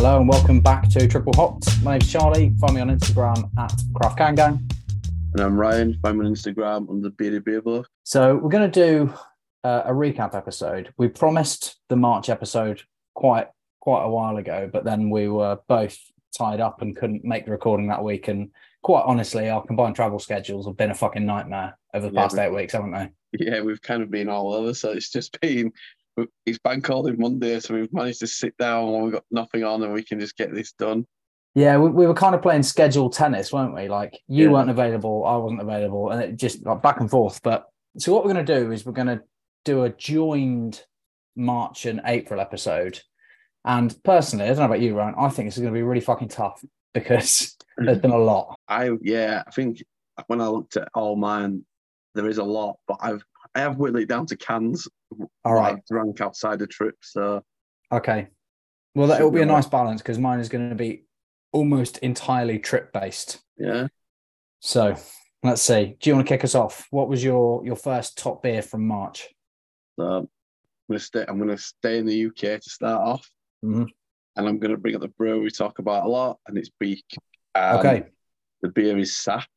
Hello and welcome back to Triple Hopped. My name's Charlie. Find me on Instagram at Craft Can Gang. And I'm Ryan. Find me on Instagram under Bearded Beer Bloke. So we're going to do a recap episode. We promised the March episode quite a while ago, but then we were both tied up and couldn't make the recording that week. And quite honestly, our combined travel schedules have been a fucking nightmare over the past 8 weeks, haven't they? Yeah, we've kind of been all over. So it's just been, it's bank holiday Monday, so we've managed to sit down when we've got nothing on and we can just get this done. Yeah, we were kind of playing scheduled tennis, weren't we? Like you weren't available, I wasn't available, and it just like back and forth. But so what we're going to do is we're going to do a joined March and April episode. And personally, I don't know about you, Ryan, I think this is going to be really fucking tough because there's been a lot. I think when I looked at all mine, there is a lot, but I have whittled it down to cans. All right, to rank outside the trip. So okay, well, it will be a nice balance because mine is going to be almost entirely trip based. Yeah. So let's see. Do you want to kick us off? What was your first top beer from March? So I'm gonna stay in the UK to start off, and I'm gonna bring up the brew we talk about a lot, and it's Beak. Okay. The beer is SAPP.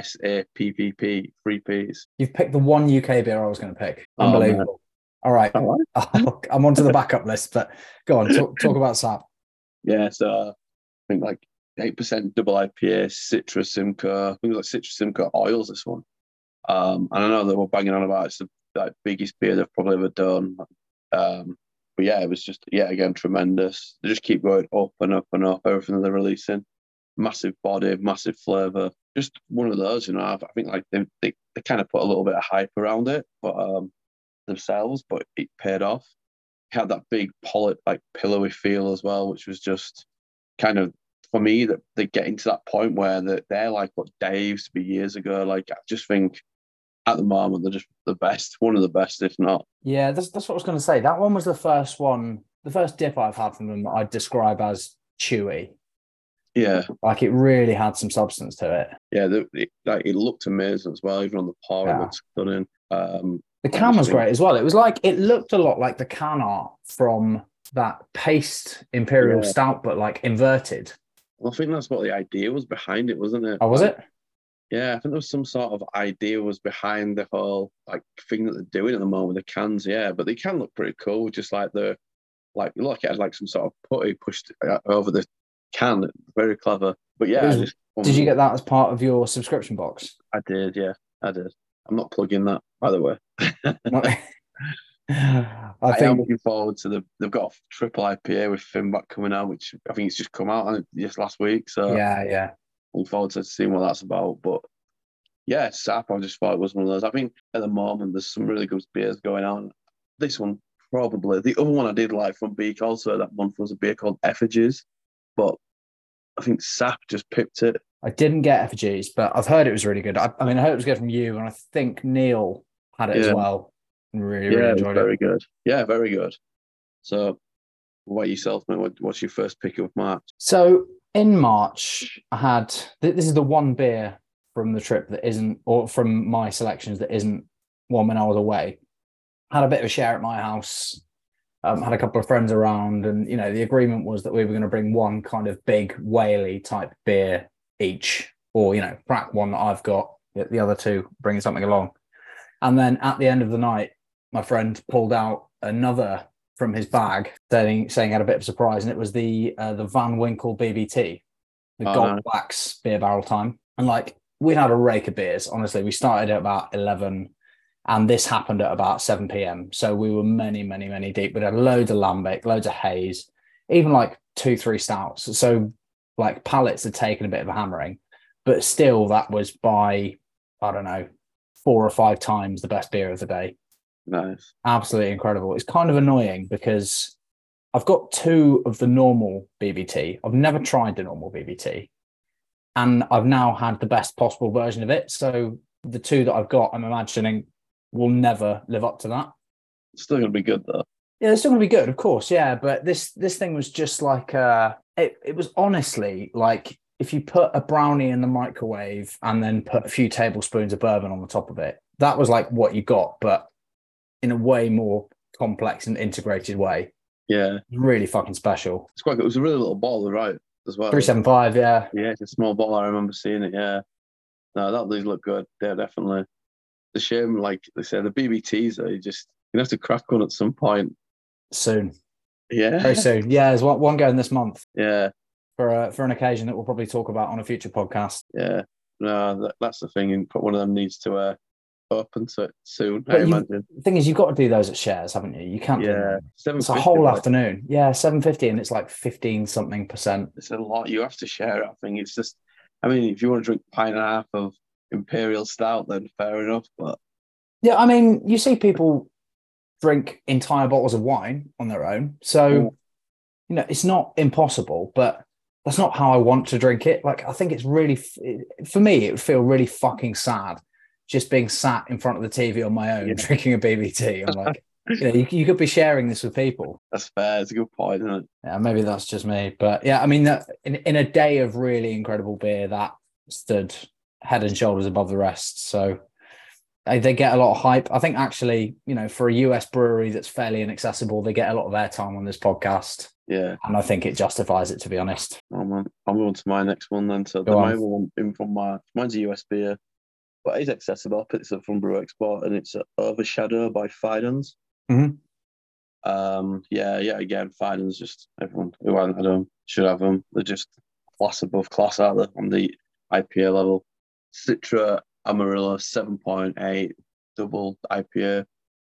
SAPPP, 3 Ps. You've picked the one UK beer I was going to pick. Unbelievable. All right. I'm onto the backup list, but go on, talk about SAPP. Yeah, so I think like 8% double IPA, Citra Simcoe. I think it was like Citra Simcoe oils, this one. And I know they were banging on about it's the biggest beer they've probably ever done. But yeah, it was just, again, tremendous. They just keep going up and up and up, everything they're releasing. Massive body, massive flavour. Just one of those, I think like they kind of put a little bit of hype around it, but themselves, but it paid off. It had that big pillowy feel as well, which was just kind of, for me, that they're getting to that point where they're like what Dave used to be years ago. Like, I just think at the moment they're just the best, one of the best, if not. Yeah, that's what I was going to say. That one was the first dip I've had from them that I'd describe as chewy. Yeah, like it really had some substance to it. Yeah, it looked amazing as well. Even on the pour, it looked stunning. The can was great as well. It was like it looked a lot like the can art from that Paste Imperial Stout, but like inverted. Well, I think that's what the idea was behind it, wasn't it? Oh, was it? Yeah, I think there was some sort of idea was behind the whole thing that they're doing at the moment with the cans. Yeah, but they can look pretty cool. Just like it had like some sort of putty pushed over the can. Very clever. But yeah, did you get that as part of your subscription box? I did. Yeah, I did. I'm not plugging that, by the way. I am looking forward to they've got a triple IPA with Finback coming out, which I think it's just come out just last week. So yeah. Looking forward to seeing what that's about. But yeah, SAPP, I just thought it was one of those. I think at the moment there's some really good beers going on. This one probably. The other one I did like from Beak also that month was a beer called Effigies. But I think SAPP just pipped it. I didn't get Effigies, but I've heard it was really good. I heard it was good from you, and I think Neil had it as well. And really enjoyed it. Very good. Yeah, very good. So, what about yourself, man? What's your first pick of March? So, in March, I had... This is the one beer from the trip that isn't... Or from my selections that isn't one when I was away. Had a bit of a share at my house. Had a couple of friends around, and the agreement was that we were going to bring one kind of big whaley type beer each, or crack one that I've got, the other two bring something along. And then at the end of the night, my friend pulled out another from his bag, saying he had a bit of a surprise, and it was the Van Winkle BBT, the Gold Wax beer barrel time. And we'd had a rake of beers. Honestly, we started at about 11. And this happened at about 7 p.m. So we were many, many, many deep. We had loads of lambic, loads of haze, even 2-3 stouts. So pallets had taken a bit of a hammering, but still that was by, I don't know, 4 or 5 times the best beer of the day. Nice. Absolutely incredible. It's kind of annoying because I've got 2 of the normal BBT. I've never tried the normal BBT. And I've now had the best possible version of it. So the 2 that I've got, I'm imagining will never live up to that. It's still going to be good, though. Yeah, it's still going to be good, of course, yeah. But this thing was just it was honestly like if you put a brownie in the microwave and then put a few tablespoons of bourbon on the top of it, that was what you got, but in a way more complex and integrated way. Yeah, Really fucking special. it's quite good. It was a really little bottle, right? As well. 375, yeah. Yeah, it's a small bottle. I remember seeing it. Yeah, no, that these look good. Yeah, definitely. The shame, like they say, the BBTs. Though, you have to crack one at some point. Soon. Very Yeah, soon. Yeah, there's one going this month yeah, for an occasion that we'll probably talk about on a future podcast. yeah. No, that's the thing. And one of them needs to open to it soon. I But imagine. the thing is, you've got to do those at shares, haven't you? You can't do Yeah, them. seven It's a fifty. whole Like, afternoon. Yeah, 750, and it's like 15 something percent. it's a lot. You have to share it. I think it's just. I mean, if you want to drink a pint and a half of imperial stout, then fair enough. But Yeah, I mean, you see people drink entire bottles of wine on their own. So, it's not impossible, but that's not how I want to drink it. Like, I think it's really, for me, it would feel really fucking sad just being sat in front of the TV on my own, drinking a BBT. I'm like, you could be sharing this with people. that's fair. It's a good point, isn't it? Yeah, maybe that's just me. But yeah, I mean, that in a day of really incredible beer, that stood head and shoulders above the rest. So they get a lot of hype. I think actually, for a US brewery that's fairly inaccessible, they get a lot of airtime on this podcast. Yeah. And I think it justifies it, to be honest. I'm on to my next one then. So the main one in from mine's a US beer, but it's accessible. I picked this up from Brew Export, and it's Overshadow by Fidens. Mm-hmm. Yeah. Again, Fidens, just everyone who hasn't had them should have them. They're just class above class out there on the IPA level. Citra Amarillo 7.8 double IPA.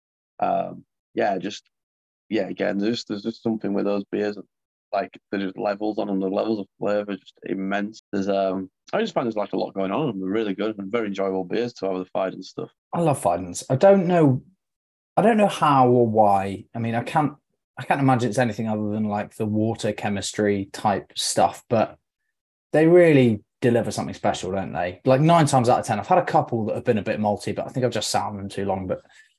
Again, there's just something with those beers, like there's levels on them. The levels of flavour are just immense. I just find there's like a lot going on. They're really good and very enjoyable beers to have with the Fidens stuff. I love Fidens. I don't know how or why. I mean, I can't imagine it's anything other than like the water chemistry type stuff, but they really deliver something special, don't they? Like 9 times out of 10, I've had a couple that have been a bit malty, but I think I've just sat on them too long. But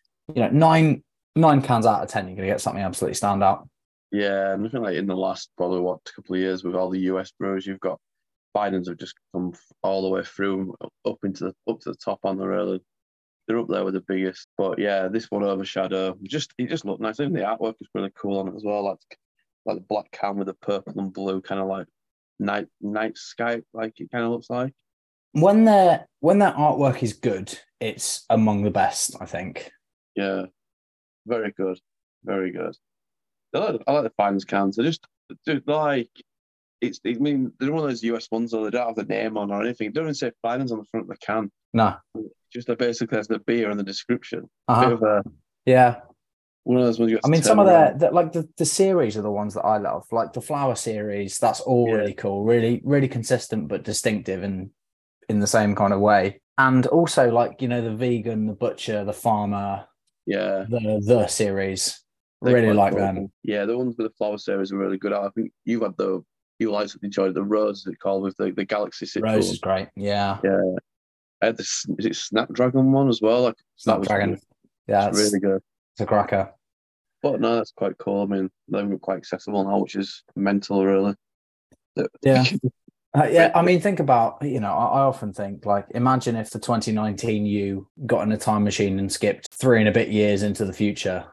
9 cans out of 10, you're going to get something absolutely stand out. Yeah, and I think like in the last probably couple of years with all the US brews, you've got Fidens have just come all the way through up to the top on the really. They're up there with the biggest. But yeah, this one Overshadow, it just looked nice. Even the artwork was really cool on it as well. Like the black can with the purple and blue, kind of like night sky, like it kind of looks like. When their artwork is good, it's among the best, I think. Yeah, very good, very good. I like the Fidens cans. They're like it's. I mean, they're one of those US ones though. They don't have the name on or anything. They don't even say Fidens on the front of the can. No, just basically has the beer and the description. Yeah. One of those ones you I mean, some of the series are the ones that I love, like the Flower series. That's all really cool, really, really consistent but distinctive in the same kind of way. And also, like the vegan, the butcher, the farmer, the series. Really like them. Yeah, the ones with the Flower series are really good. I think you enjoyed the Rose, is it called, with the Galaxy Citra. Rose is great. Yeah. I had is it Snapdragon one as well? Like Snapdragon. It's really good. It's a cracker. But no, that's quite cool. I mean, they're quite accessible now, which is mental, really. Yeah. I mean, think about, I often think, like, imagine if the 2019 you got in a time machine and skipped 3 and a bit years into the future.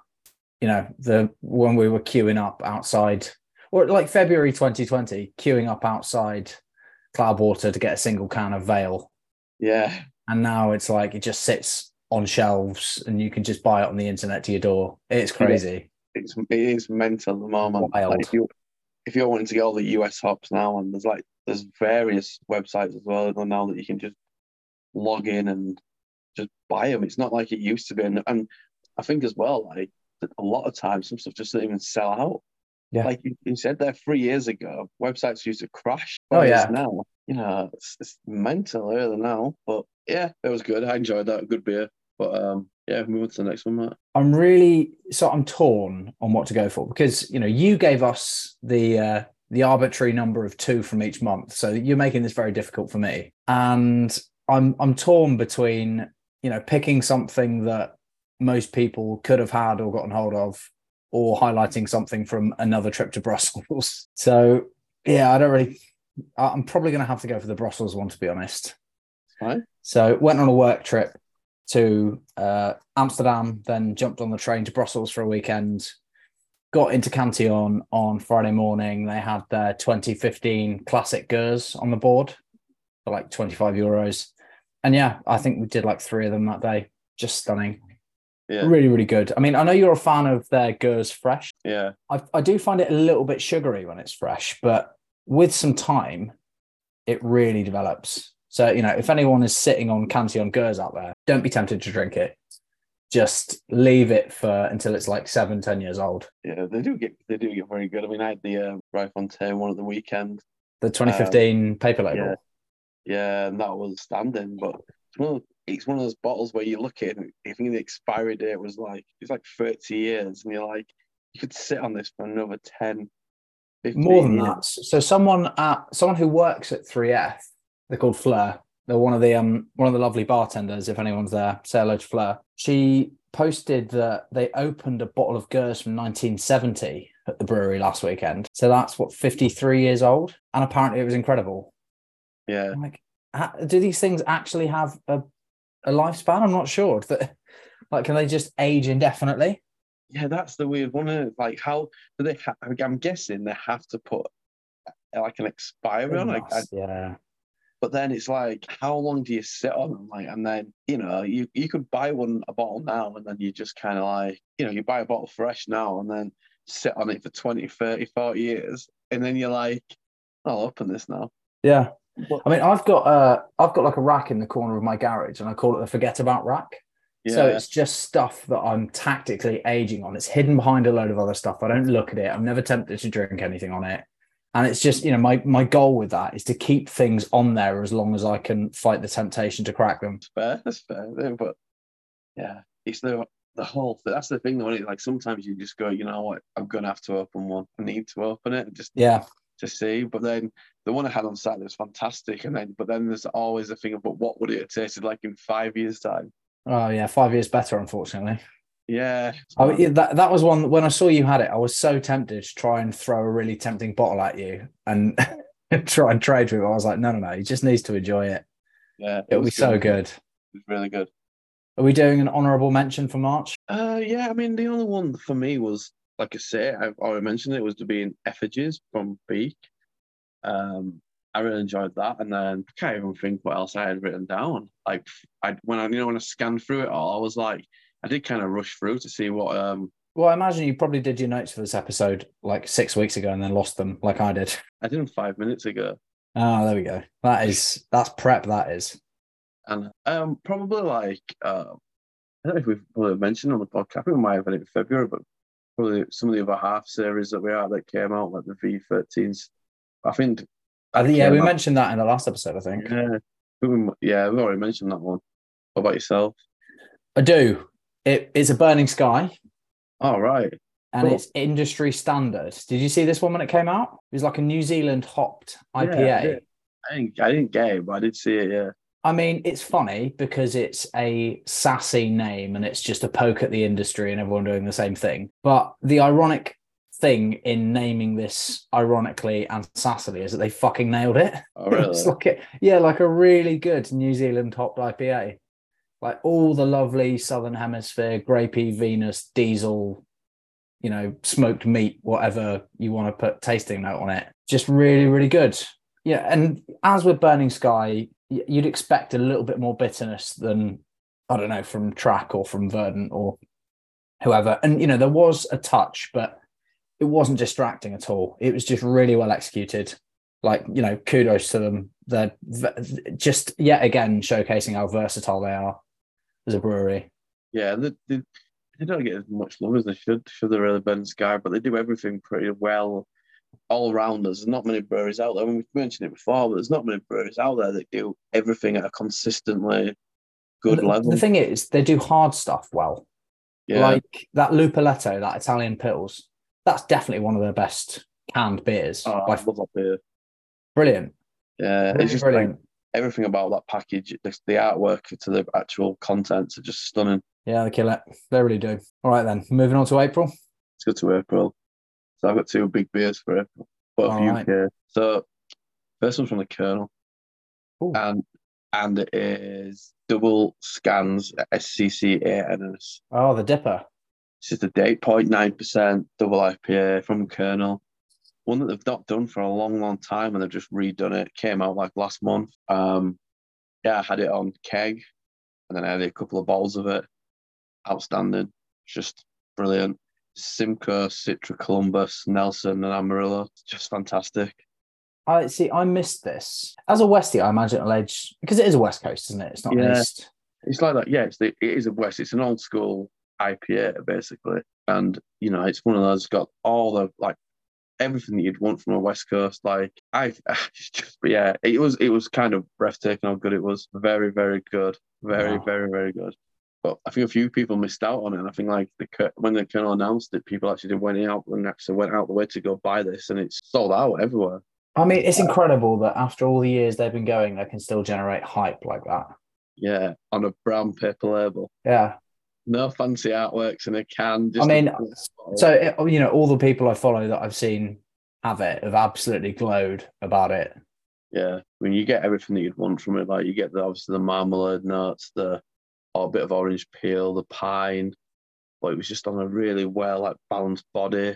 When we were queuing up outside, or like February 2020, queuing up outside Cloudwater to get a single can of Vale. Yeah. And now it's like it just sits on shelves and you can just buy it on the internet to your door. It's crazy. It is mental at the moment. Wild. Like if you're wanting to get all the US hops now, and there's various websites as well now that you can just log in and just buy them. It's not like it used to be. And I think as well, like a lot of times some stuff just doesn't even sell out. Yeah. Like you said there 3 years ago, websites used to crash. Oh yeah. Now, it's mental really now. But yeah, it was good. I enjoyed that. Good beer. But move on to the next one, Matt. I'm torn on what to go for because you gave us the arbitrary number of 2 from each month, so you're making this very difficult for me. And I'm torn between picking something that most people could have had or gotten hold of, or highlighting something from another trip to Brussels. So yeah, I'm probably going to have to go for the Brussels one, to be honest. Right. So went on a work trip to Amsterdam, then jumped on the train to Brussels for a weekend. got into Cantillon on Friday morning. They had their 2015 classic Gers on the board for like €25. And yeah, I think we did like 3 of them that day. Just stunning. Yeah. Really, really good. I mean, I know you're a fan of their Gers fresh. Yeah. I do find it a little bit sugary when it's fresh, but with some time, it really develops. So, if anyone is sitting on Cantillon Gers out there, don't be tempted to drink it. Just leave it until it's like 7-10 years old. Yeah, they do get very good. I mean, I had the Raifontaine one at the weekend. The 2015 paper label. Yeah, and that was standing, but it's one of those bottles where you look at it and you think the expiry date was it's like 30 years, and you're like, you could sit on this for another 10, 15 More than years. that. So someone who works at 3F, they're called Fleur. They're one of the lovely bartenders. If anyone's there, say hello to Fleur. She posted that they opened a bottle of Gers from 1970 at the brewery last weekend. So that's 53 years old, and apparently it was incredible. Yeah. I'm like, do these things actually have a lifespan? I'm not sure. Can they just age indefinitely? Yeah, that's the weird one. Like, how do they? I'm guessing they have to put like an expiry on. Yeah. But then it's like, how long do you sit on them? And then, you could buy a bottle now, and then you just kind of you buy a bottle fresh now and then sit on it for 20, 30, 40 years. And then you're like, I'll open this now. Yeah. I mean, I've got like a rack in the corner of my garage, and I call it the forget about rack. Yeah. So it's just stuff that I'm tactically aging on. It's hidden behind a load of other stuff. I don't look at it. I'm never tempted to drink anything on it. And it's just, my goal with that is to keep things on there as long as I can fight the temptation to crack them. That's fair. But yeah, it's the whole thing. That's the thing though. Like, sometimes you just go, you know what, I'm going to have to open one. I need to open it to see. But then the one I had on Saturday was fantastic. But then there's always a thing about what would it have tasted like in 5 years' time? Oh yeah, 5 years better, unfortunately. Yeah. That was one, when I saw you had it, I was so tempted to try and throw a really tempting bottle at you and try and trade with it. I was like, no, he just needs to enjoy it. Yeah. It'll be so good. It was really good. Are we doing an honourable mention for March? Yeah, I mean, the only one for me was, like I say, I've already mentioned it, was to be in Effigies from Beak. I really enjoyed that, and then I can't even think what else I had written down. Like, when I scanned through it all, I was like, I did kind of rush through to see what. Well, I imagine you probably did your notes for this episode like 6 weeks ago and then lost them, like I did. I did them 5 minutes ago. Oh, there we go. That's prep. That is. And probably I don't know if we've probably mentioned on the podcast. I think we might have had it in February, but probably some of the other half series that came out, like the V13s. I think we mentioned that in the last episode, I think. Yeah, we've already mentioned that one. What about yourself? I do. It's a Burning Sky. Oh, right. And It's industry standard. Did you see this one when it came out? It was like a New Zealand hopped IPA. Yeah, I didn't get it, but I did see it, yeah. I mean, it's funny because it's a sassy name and it's just a poke at the industry and everyone doing the same thing. But the ironic thing in naming this ironically and sassily is that they fucking nailed it. Oh, really? It's like a really good New Zealand hopped IPA. Like all the lovely Southern Hemisphere, grapey, Venus, diesel, smoked meat, whatever you want to put tasting note on it. Just really, really good. Yeah. And as with Burning Sky, you'd expect a little bit more bitterness than, I don't know, from Track or from Verdant or whoever. And, there was a touch, but it wasn't distracting at all. It was just really well executed. Like, kudos to them. They're just yet again showcasing how versatile they are as a brewery. Yeah, they don't get as much love as they should. They're really Burning Sky, but they do everything pretty well all around us. There's not many breweries out there. I mean, we've mentioned it before, but there's not many breweries out there that do everything at a consistently good level. The thing is, they do hard stuff well. Yeah. Like that Lupoletto, that Italian Pils, that's definitely one of their best canned beers. Oh, I love that beer. Brilliant. Yeah, really, it's just brilliant. Like, everything about that package, the artwork to the actual contents are just stunning. Yeah, they kill it. They really do. All right, then. Moving on to April. Let's go to April. So I've got 2 big beers for April, both UK. Right. So first one's from the Colonel. Ooh. And it is double scans SCCA. Oh, the Dipper. It's just a 8.9% double IPA from Colonel. One that they've not done for a long, long time, and they've just redone it. Came out like last month. Yeah, I had it on keg, and then I had a couple of bottles of it. Outstanding, just brilliant. Simcoe, Citra, Columbus, Nelson, and Amarillo. Just fantastic. I see. I missed this as a Westie. I imagine it'll age because it is a West Coast, isn't it? It's not an East. It's like that. Yeah, it is a West. It's an old school IPA basically, and it's one of those got all the like everything that you'd want from a West Coast. Like yeah, it was kind of breathtaking how good it was. Very, very good. Very, Wow. very, very good. But I think a few people missed out on it. And I think like when the Colonel announced it, people actually went out the way to go buy this, and it's sold out everywhere. I mean, it's incredible that after all the years they've been going, they can still generate hype like that. Yeah, on a brown paper label. Yeah. No fancy artworks in a can. I mean, so all the people I follow that I've seen have absolutely glowed about it. Yeah, I mean, you get everything that you'd want from it. Like you get obviously the marmalade notes, a bit of orange peel, the pine, but it was just on a really well balanced body.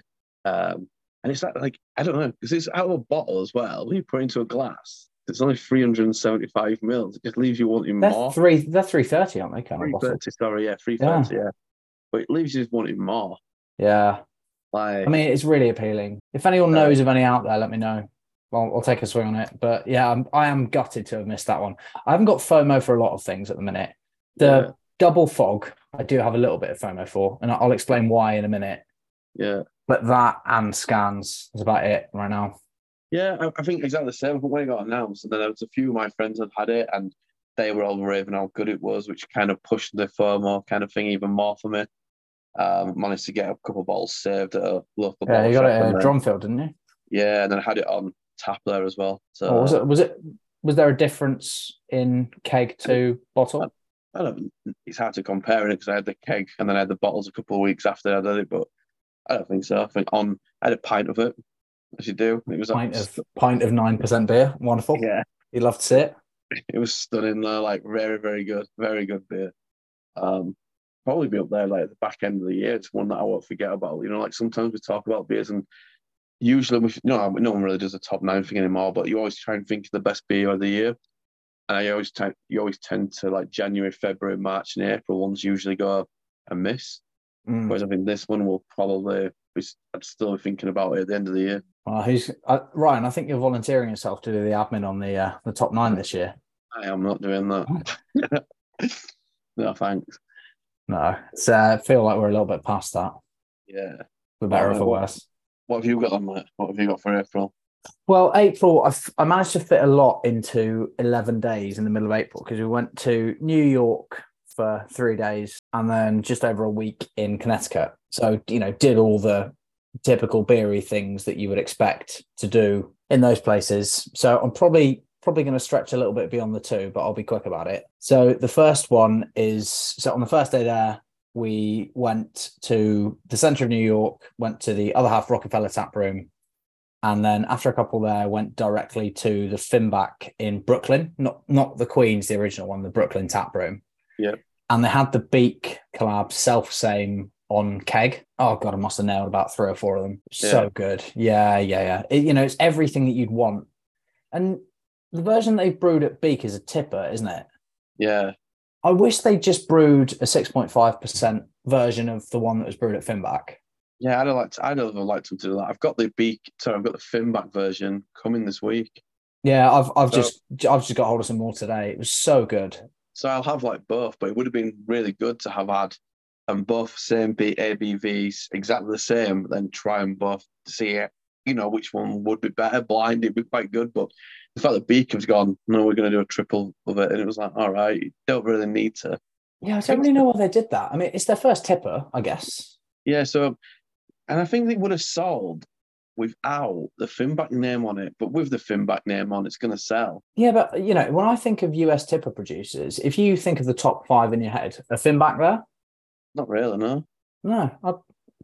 And it's like I don't know, because it's out of a bottle as well. When you put it into a glass, it's only 375 mils. It just leaves you wanting more. They're 330, aren't they? Kind of 330, sorry, yeah, 330, yeah. But it leaves you just wanting more. Yeah. Like, I mean, it's really appealing. If anyone knows of any out there, let me know. I'll take a swing on it. But yeah, I am gutted to have missed that one. I haven't got FOMO for a lot of things at the minute. The double fog, I do have a little bit of FOMO for, and I'll explain why in a minute. Yeah. But that and scans is about it right now. Yeah, I think exactly the same. When it got announced, and then there was a few of my friends that had it, and they were all raving how good it was, which kind of pushed the FOMO kind of thing even more for me. Managed to get a couple of bottles saved at a local bottle Yeah, you got shop. it at Drumfield, didn't you? Yeah, and then I had it on tap there as well. So was there a difference in keg to bottle? I don't. It's hard to compare it because I had the keg and then I had the bottles a couple of weeks after I did it, but I don't think so. I think I had a pint of it, as you do. It was pint of 9% beer. Wonderful. Yeah, you'd love to see it. It was stunning though. Like very, very good, beer. Probably be up there like at the back end of the year. It's one that I won't forget about. Like sometimes we talk about beers and usually no one really does a top 9 thing anymore, but you always try and think of the best beer of the year. And you always tend to like January, February, March, and April ones usually go and miss. Whereas I think this one will probably I'm still thinking about it at the end of the year. Well, Ryan, I think you're volunteering yourself to do the admin on the top 9 this year. I am not doing that. No, thanks. No, it's I feel like we're a little bit past that. Yeah. For better or for worse. What have you got on that? What have you got for April? Well, April, I managed to fit a lot into 11 days in the middle of April because we went to New York for 3 days and then just over a week in Connecticut. So, did all the typical beery things that you would expect to do in those places. So I'm probably going to stretch a little bit beyond the 2, but I'll be quick about it. So the first one is, on the first day there, we went to the center of New York, went to the other half Rockefeller Tap Room, and then after a couple there, went directly to the Finback in Brooklyn, not the Queens, the original one, the Brooklyn Tap Room. Yeah. And they had the Beak collab self-same on keg. Oh God, I must have nailed about 3 or 4 of them. Yeah. So good. Yeah. It's everything that you'd want. And the version they've brewed at Beak is a tipper, isn't it? Yeah. I wish they just brewed a 6.5% version of the one that was brewed at Finback. Yeah, I'd have liked them to do that. I've got the Finback version coming this week. Yeah, I've just got hold of some more today. It was so good. So I'll have like both, but it would have been really good to have had both same ABVs, exactly the same, but then try them both to see it, which one would be better. Blind, it'd be quite good, but the fact that Beacon's gone, no, we're going to do a triple of it, and it was like, all right, you don't really need to. Yeah, I don't really know why they did that. I mean, it's their first tipper, I guess. Yeah, so, and I think they would have sold without the Finback name on it, but with the Finback name on, it's going to sell. Yeah, but when I think of US tipper producers, if you think of the top 5 in your head, a Finback there? Not really, no. No,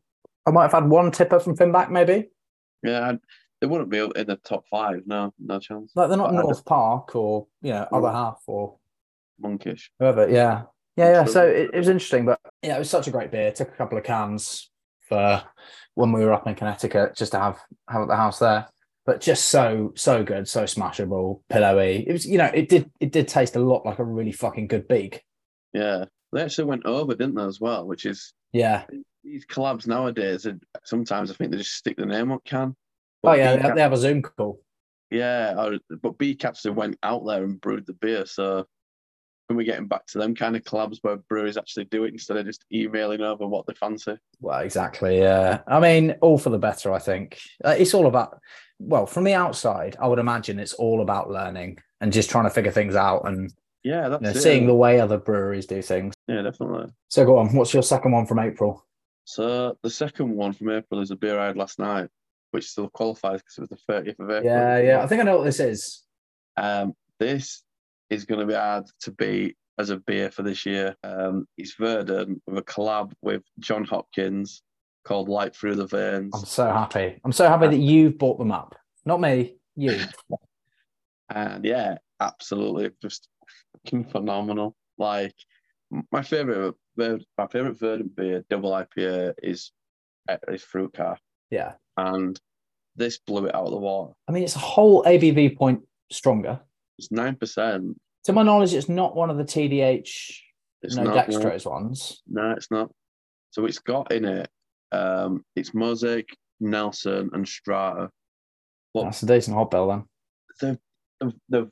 I might have had one tipper from Finback, maybe. Yeah, they wouldn't be in the top 5. No chance. Like they're not North Park or other half or Monkish. whoever. Yeah, Yeah. So it was interesting, but yeah, it was such a great beer. Took a couple of cans for when we were up in Connecticut just to have at the house there. But just so good, so smashable, pillowy. It was, it did taste a lot like a really fucking good beak. Yeah, they actually went over, didn't they, as well? Which is Yeah. these collabs nowadays. Sometimes I think they just stick the name on can. Oh But yeah, B-Cap, they have a Zoom call. yeah, but B-Caps went out there and brewed the beer. So when we're getting back to them kind of collabs where breweries actually do it instead of just emailing over what they fancy. Well, exactly. Yeah. I mean, all for the better, I think. It's all about, well, from the outside, I would imagine it's all about learning and just trying to figure things out and Yeah, that's it. seeing the way other breweries do things. Yeah, definitely. So go on. What's your second one from April? So the second one from April is a beer I had last night, which still qualifies because it was the 30th of April. Yeah. I think I know what this is. This is going to be hard to beat as a beer for this year. It's Verdant with a collab with John Hopkins called Light Through the Veins. I'm so happy. I'm so happy that you've bought them up. Not me, you. And yeah, absolutely, just fucking phenomenal. Like my favorite Verdant beer, double IPA, is Fruit Car. Yeah. And this blew it out of the water. I mean, it's a whole ABV point stronger. It's 9%. To my knowledge, it's not one of the TDH, dextrose ones. No, it's not. So it's got in it, it's Mosaic, Nelson, and Strata. But that's a decent hot bill then. The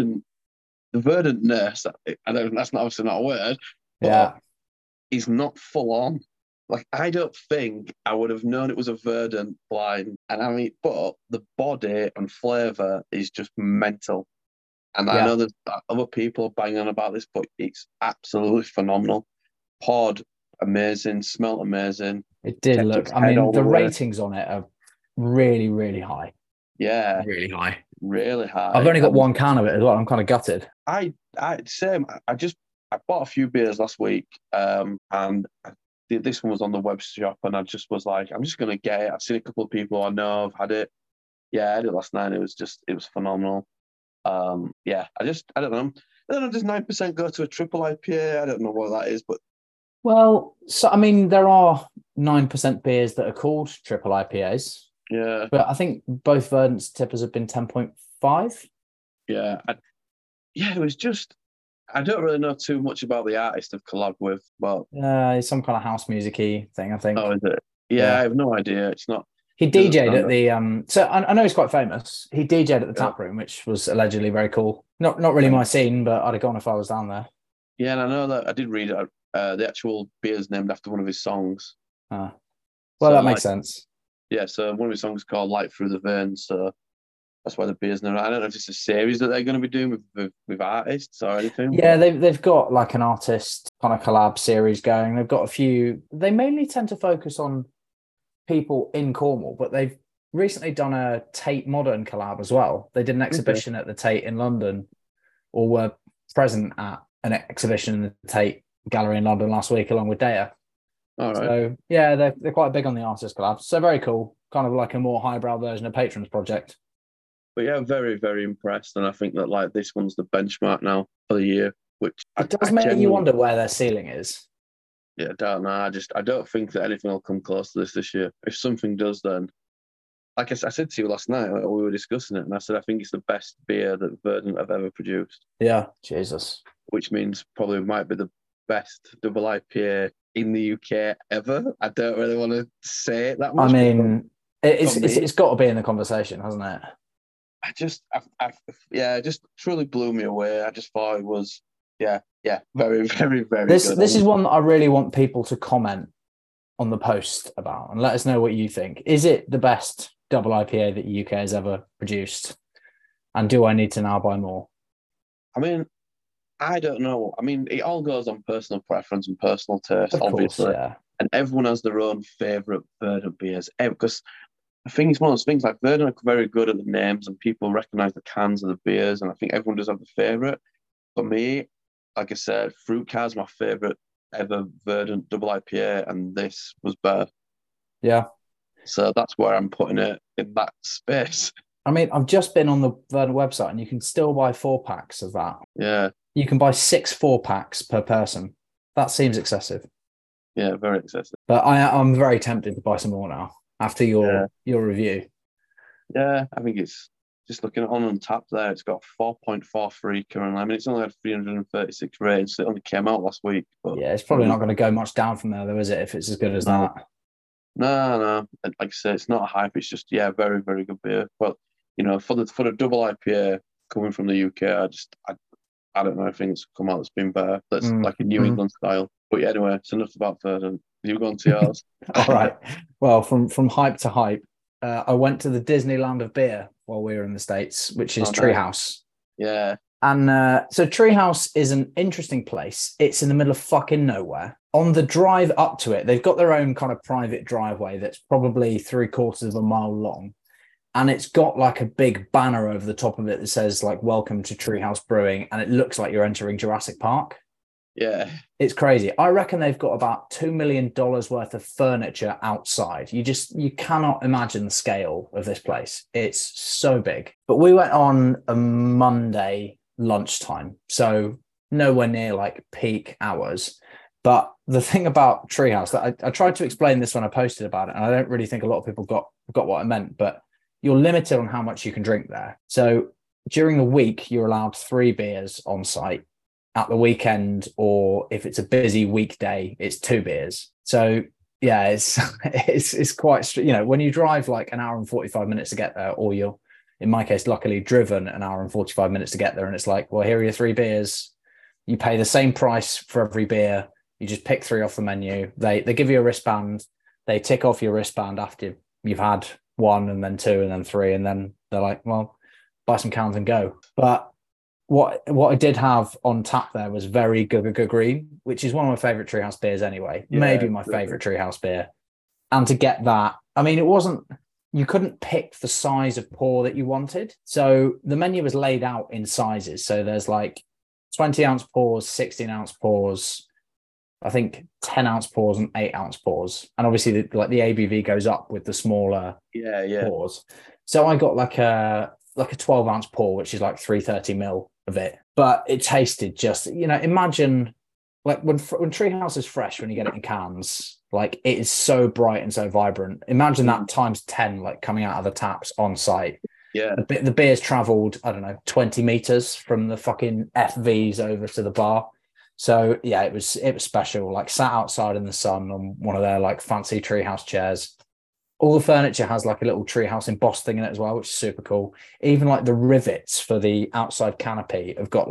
verdantness, I don't. That's not obviously not a word. Yeah, is not full on. Like I don't think I would have known it was a verdant blind, and I mean, but the body and flavour is just mental. And I know there's other people banging on about this, but it's absolutely phenomenal. Pod, amazing. Smelled amazing. It did look. I mean, the ratings on it are really, really high. Yeah, really high. Really high. I've only got one can of it as well. I'm kind of gutted. I bought a few beers last week, and this one was on the web shop, and I just was like, I'm just gonna get it. I've seen a couple of people I know have had it. Yeah, I had it last night. It was phenomenal. Yeah, I don't know. Does 9% go to a triple IPA? I don't know what that is, but well, so I mean, there are 9% beers that are called triple IPAs. Yeah, but I think both Verdant's tippers have been 10.5. Yeah, it was just. I don't really know too much about the artist I've collabed with. Well, it's some kind of house music-y thing, I think. Oh, is it? Yeah, I have no idea. It's not. He DJ'd at the so I know he's quite famous. He DJ'd at the tap room, which was allegedly very cool. Not really my scene, but I'd have gone if I was down there. Yeah, and I know that I did read it. The actual beer's named after one of his songs. Well, so that makes sense. Yeah, so one of his songs is called "Light Through the Veins," so that's why the beer's named. I don't know if it's a series that they're going to be doing with artists or anything. Yeah, they've got like an artist kind of collab series going. They've got a few. They mainly tend to focus on people in Cornwall, but they've recently done a Tate Modern collab as well. They did an exhibition at the Tate in London, or were present at an exhibition in the Tate Gallery in London last week, along with Daya. All right. So yeah, they're quite big on the artist collabs. So very cool, kind of like a more highbrow version of Patrons Project. But yeah, I'm very, very impressed, and I think that like this one's the benchmark now for the year. Which it does make you wonder where their ceiling is. Yeah, I don't know. I don't think that anything will come close to this year. If something does, then, like I said to you last night, we were discussing it, and I said I think it's the best beer that Verdant have ever produced. Yeah, Jesus. Which means probably might be the best double IPA in the UK ever. I don't really want to say it that much. I mean, it's got to be in the conversation, hasn't it? It just truly blew me away. I just thought it was, very, very, very good. This is one that I really want people to comment on the post about and let us know what you think. Is it the best double IPA that the UK has ever produced? And do I need to now buy more? I mean, I don't know. I mean, it all goes on personal preference and personal taste, obviously. Yeah. And everyone has their own favourite Verdant beers. Because I think it's one of those things, like Verdant are very good at the names and people recognise the cans of the beers. And I think everyone does have a favourite. For me, like I said, Fruit Car is my favourite ever Verdant double IPA, and this was better. Yeah. So that's where I'm putting it, in that space. I mean, I've just been on the Verdant website and you can still buy 4-packs of that. Yeah. You can buy 6 4-packs per person. That seems excessive. Yeah, very excessive. But I'm very tempted to buy some more now after Yeah. your review. Yeah, I think it's just looking at on Untapped there. It's got 4.43 currently. I mean, it's only had 336 ratings. It only came out last week. But Yeah, it's probably not going to go much down from there, though, is it? If it's as good as no, that. no. And like I say, it's not a hype. It's just very, very good beer. But for the double IPA coming from the UK, I don't know if things come out that's been better. That's like a New England style. But yeah, anyway, it's enough about Verdant. You go on to yours. All right. Well, from hype to hype, I went to the Disneyland of beer while we were in the States, which is Treehouse. Yeah. And so Treehouse is an interesting place. It's in the middle of fucking nowhere. On the drive up to it, they've got their own kind of private driveway that's probably 3/4 of a mile long. And it's got like a big banner over the top of it that says like, welcome to Treehouse Brewing. And it looks like you're entering Jurassic Park. Yeah. It's crazy. I reckon they've got about $2 million worth of furniture outside. You cannot imagine the scale of this place. It's so big. But we went on a Monday lunchtime, so nowhere near like peak hours. But the thing about Treehouse, that I tried to explain this when I posted about it, and I don't really think a lot of people got what I meant, but you're limited on how much you can drink there. So during the week, you're allowed 3 beers on site. At the weekend, or if it's a busy weekday, it's 2 beers. So yeah, it's quite, when you drive like an hour and 45 minutes to get there, or you're, in my case, luckily driven an hour and 45 minutes to get there, and it's like, well, here are your 3 beers. You pay the same price for every beer. You just pick 3 off the menu. They give you a wristband. They tick off your wristband after you've had 1 and then 2 and then 3, and then they're like, well, buy some cans and go. But what I did have on tap there was very Gugaga Green, which is one of my favorite Treehouse beers anyway. Yeah, maybe my favorite Treehouse beer. And to get that, I mean, you couldn't pick the size of pour that you wanted. So the menu was laid out in sizes. So there's like 20-ounce pours, 16-ounce pours, I think 10-ounce pours and 8-ounce pours. And obviously the ABV goes up with the smaller pours. So I got like a 12-ounce pour, which is like 330 ml of it, but it tasted just, imagine like when Treehouse is fresh, when you get it in cans, like it is so bright and so vibrant. Imagine that times 10, like coming out of the taps on site. Yeah. The beer's traveled, I don't know, 20 meters from the fucking FVs over to the bar. So yeah, it was special, like sat outside in the sun on one of their like fancy Treehouse chairs. All the furniture has like a little Treehouse embossed thing in it as well, which is super cool. Even like the rivets for the outside canopy have got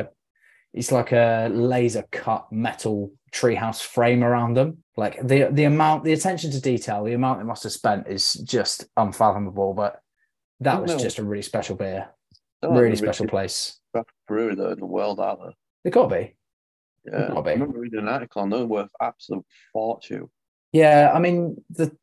it's like a laser cut metal Treehouse frame around them. Like the attention to detail, the amount they must have spent is just unfathomable. But that was just a really special beer, really special place. Brewery though in the world, aren't they? They got to be. Yeah, I remember reading an article on them worth absolute fortune. Yeah, I mean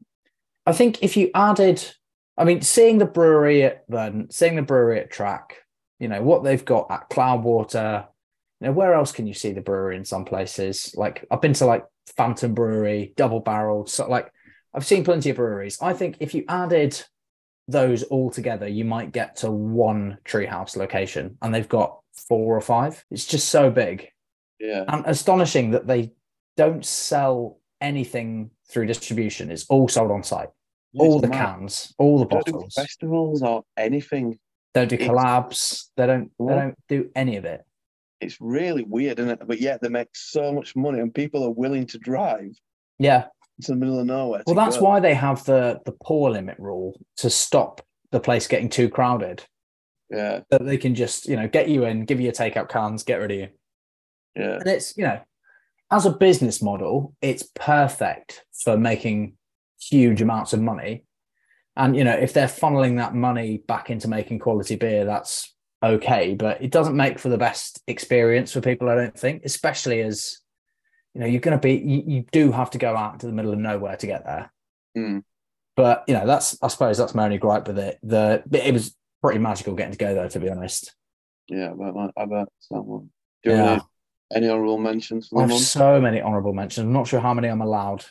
I think if you added, seeing the brewery at Verdant, seeing the brewery at Track, what they've got at Cloudwater, where else can you see the brewery in some places? Like I've been to like Phantom Brewery, Double Barreled, so like I've seen plenty of breweries. I think if you added those all together, you might get to one Treehouse location, and they've got 4 or 5. It's just so big. Yeah. And astonishing that they don't sell anything through distribution. It's all sold on site. Yeah, all the cans, all the bottles. Don't do festivals or anything. Don't do collabs. They don't do any of it. It's really weird, isn't it? But yet they make so much money, and people are willing to drive. Yeah. To the middle of nowhere. Well, that's why they have the pour limit rule to stop the place getting too crowded. Yeah. That they can just, get you in, give you your takeout cans, get rid of you. Yeah. And it's, as a business model, it's perfect for making huge amounts of money. And, if they're funneling that money back into making quality beer, that's okay. But it doesn't make for the best experience for people, I don't think, especially as, you're going to you do have to go out into the middle of nowhere to get there. Mm. But, I suppose that's my only gripe with it. It was pretty magical getting to go there, to be honest. Yeah, I bet someone. Do you have any honourable mentions for the month? So many honourable mentions. I'm not sure how many I'm allowed.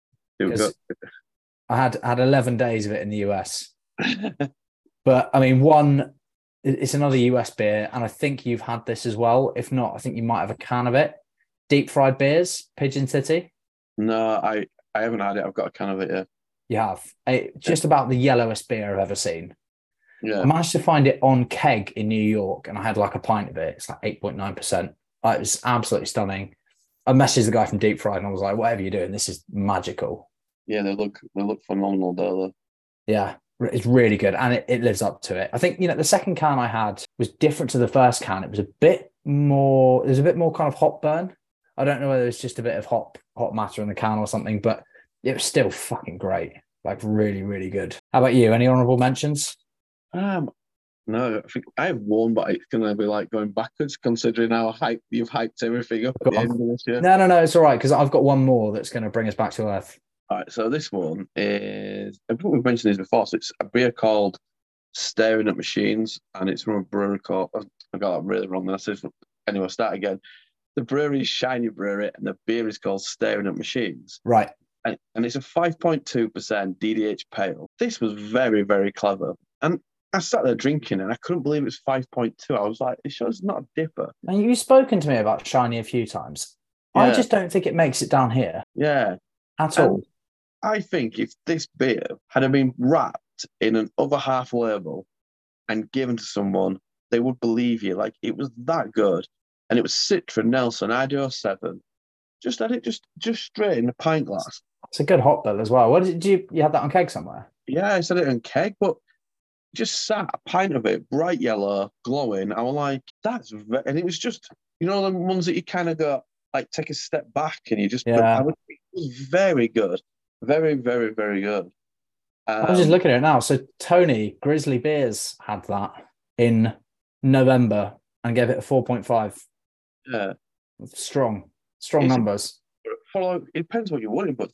I had 11 days of it in the US. But one, it's another US beer, and I think you've had this as well. If not, I think you might have a can of it. deep fried beers, Pigeon City? No, I haven't had it. I've got a can of it here. You have. Just about the yellowest beer I've ever seen. I Yeah. managed to find it on keg in New York, and I had like a pint of it. It's like 8.9%. It was absolutely stunning. I messaged the guy from Deep Fried and I was like, whatever you're doing, this is magical. Yeah, they look phenomenal, don't Yeah, it's really good. And it lives up to it. I think, the second can I had was different to the first can. It was a bit more, there's a bit more kind of hop burn. I don't know whether it's just a bit of hot matter in the can or something, but it was still fucking great. Like really, really good. How about you? Any honorable mentions? they? No, I think I have one, but it's going to be like going backwards considering how you've hyped everything up at the end of this year. No, it's all right because I've got one more that's going to bring us back to earth. All right, so this one is, I think we've mentioned this before, so it's a beer called Staring at Machines, and it's from a brewery called, I got that really wrong. Anyway, start again. The brewery is Shiny Brewery, and the beer is called Staring at Machines. Right. And it's a 5.2% DDH pale. This was very, very clever. And I sat there drinking and I couldn't believe it was 5.2. I was like, it shows not a dipper. And you've spoken to me about Shiny a few times. Yeah. I just don't think it makes it down here. Yeah. At all. I think if this beer had been wrapped in an other half label and given to someone, they would believe you. Like, it was that good. And it was Citra Nelson ID07. Just had it just straight in a pint glass. It's a good hot bill as well. What did you have that on keg somewhere? Yeah, I said it on keg, but just sat a pint of it, bright yellow, glowing. I was like, and it was just, the ones that you kind of go, like, take a step back and you just, it was very good. Very, very, very good. I'm just looking at it now. So Tony, Grizzly Beers had that in November and gave it a 4.5. Yeah. Strong numbers. It depends what you're wanting, but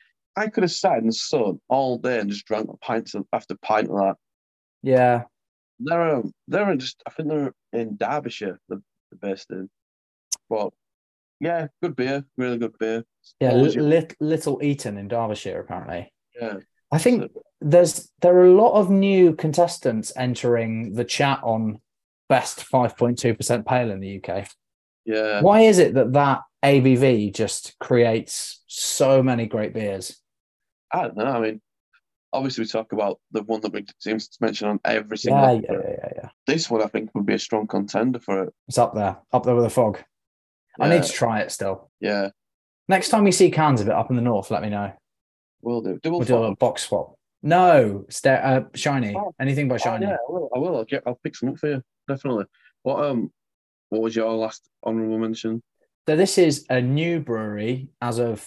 I could have sat in the sun all day and just drank pints after pint of that. Yeah. They're just, I think they're in Derbyshire, the based in. But yeah, good beer, really good beer. Yeah, Little Eaton in Derbyshire, apparently. Yeah. I think there are a lot of new contestants entering the chat on best 5.2% pale in the UK. Yeah. Why is it that ABV just creates so many great beers? I don't know. I mean, obviously we talk about the one that we seem to mention on every single. Yeah. This one I think would be a strong contender for it. It's up there with a fog. Yeah. I need to try it still. Yeah. Next time we see cans of it up in the north, let me know. Will do. We'll do a box swap. No, Shiny. Anything by Shiny. Yeah, I will. I'll pick some up for you. Definitely. What was your last honourable mention? So this is a new brewery as of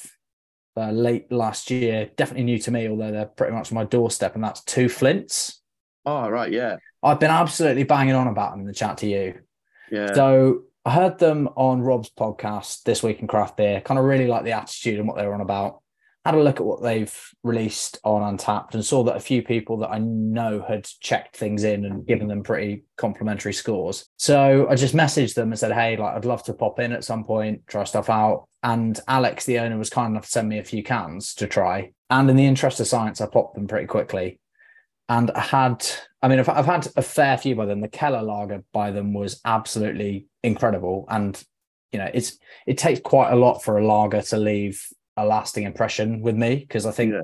late last year. Definitely new to me, although they're pretty much on my doorstep, and that's Two Flints. Oh, right, yeah. I've been absolutely banging on about them in the chat to you. Yeah. So I heard them on Rob's podcast, This Week in Craft Beer. Kind of really like the attitude and what they were on about. Had a look at what they've released on Untapped and saw that a few people that I know had checked things in and given them pretty complimentary scores. So I just messaged them and said, hey, I'd love to pop in at some point, try stuff out. And Alex, the owner, was kind enough to send me a few cans to try. And in the interest of science, I popped them pretty quickly. And I've had a fair few by them. The Keller Lager by them was absolutely incredible. And, it takes quite a lot for a lager to leave a lasting impression with me, because I think,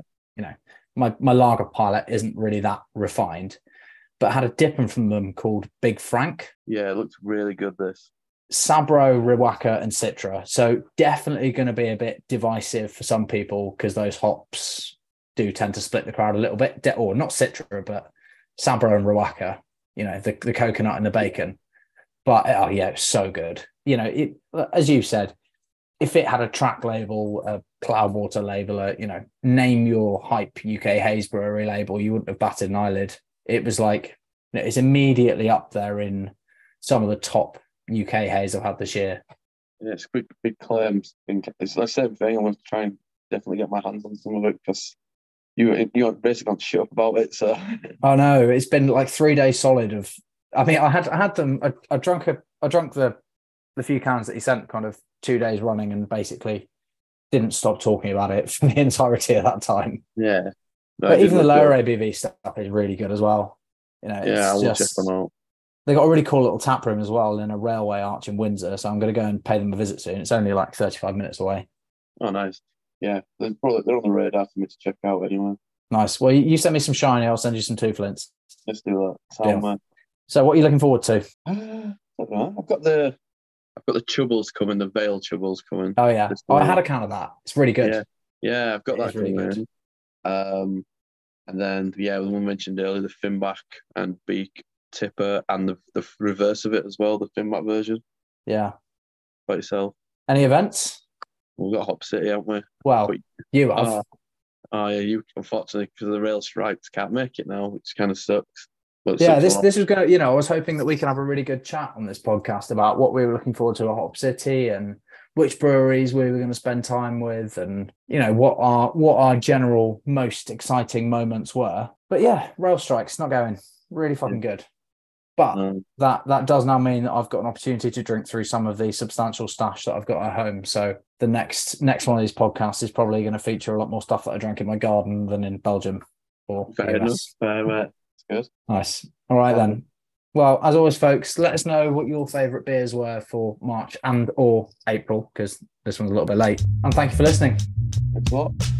my lager palate isn't really that refined, but I had a dipper from them called Big Frank. Yeah, it looks really good, this. Sabro, Riwaka, and Citra. So definitely going to be a bit divisive for some people because those hops do tend to split the crowd a little bit. Or not Citra, but Sabro and Riwaka, the coconut and the bacon. But, it's so good. As you said, if it had a track label, a Cloudwater label, name your hype UK Haze Brewery label, you wouldn't have batted an eyelid. It was like, it's immediately up there in some of the top UK Haze I've had this year. Yeah, it's big claims. It's the same thing. I want to try and definitely get my hands on some of it because you're basically on shut up about it. So I know it's been like 3 days solid of. I mean, I had them. I drank the few cans that he sent kind of 2 days running and basically didn't stop talking about it for the entirety of that time. Yeah. But even the lower ABV stuff is really good as well. I will check them out. They got a really cool little tap room as well in a railway arch in Windsor. So I'm going to go and pay them a visit soon. It's only like 35 minutes away. Oh, nice. Yeah, they're on the radar for me to check out anyway. Nice. Well, you send me some shiny. I'll send you some two flints. Let's do that. So what are you looking forward to? I don't know. I've got the Chubbles coming, the Vale Chubbles coming. Oh yeah, I had a can of that. It's really good. Yeah, I've got that really coming. Good. And then the one we mentioned earlier, the Finback and Beak Tipper, and the reverse of it as well, the Finback version. Yeah. By yourself. Any events? We've got Hop City, haven't we? Well, you have. Oh yeah, you unfortunately because of the rail strikes can't make it now, which kind of sucks. But yeah, this was going to, I was hoping that we can have a really good chat on this podcast about what we were looking forward to at Hop City and which breweries we were going to spend time with, and what our general most exciting moments were. But yeah, rail strikes not going really fucking good. But that does now mean that I've got an opportunity to drink through some of the substantial stash that I've got at home. So the next one of these podcasts is probably going to feature a lot more stuff that I drank in my garden than in Belgium or US. Fair, good. Nice. All right then. Well, as always, folks, let us know what your favourite beers were for March and or April, because this one's a little bit late. And thank you for listening. Thanks a lot.